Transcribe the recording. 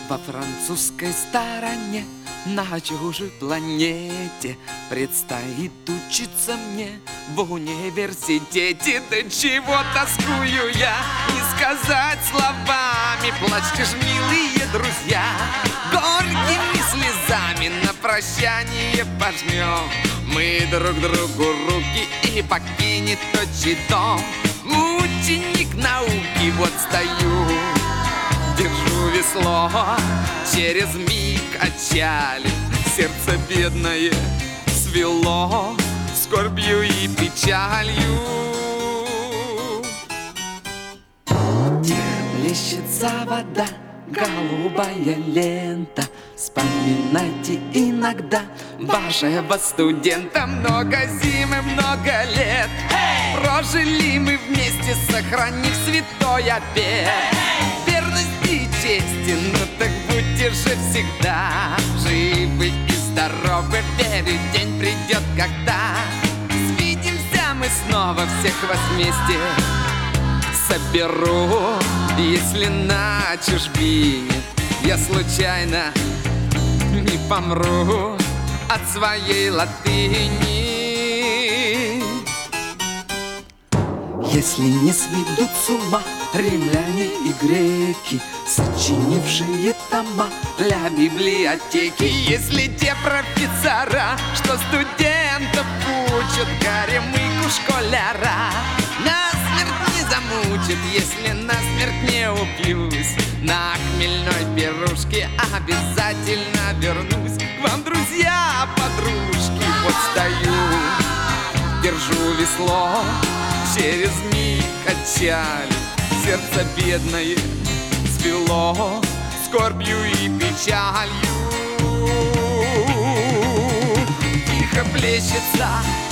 Во французской стороне, на чужой планете, предстоит учиться мне в университете. Да чего тоскую я, не сказать словами. Плачьте ж, милые друзья, горькими слезами на прощание пожмем мы друг другу руки, и покинет отчий дом ученик науки. Вот стою, держу весло, через миг отчали, сердце бедное свело скорбью и печалью. Где плещется вода, голубая лента, вспоминайте иногда вашего студента. Много зим и много лет прожили мы вместе, сохранив святой обет верности и чести. Ну так будьте же всегда живы и здоровы, верю, день придет, когда свидимся мы снова, всех вас вместе соберу. Если на чужбине я случайно не помру от своей латыни. Если не сведут с ума римляне и греки, сочинившие тома для библиотеки. Если те профессора, что студентов учат, горемыку школяра насмерть не замучат. Если насмерть не упьюсь, на хмельной пирушке обязательно вернусь к вам, друзья, подружки. Вот стою, держу весло, через миг отчали, сердце бедное свело скорбью и печалью. Тихо плещется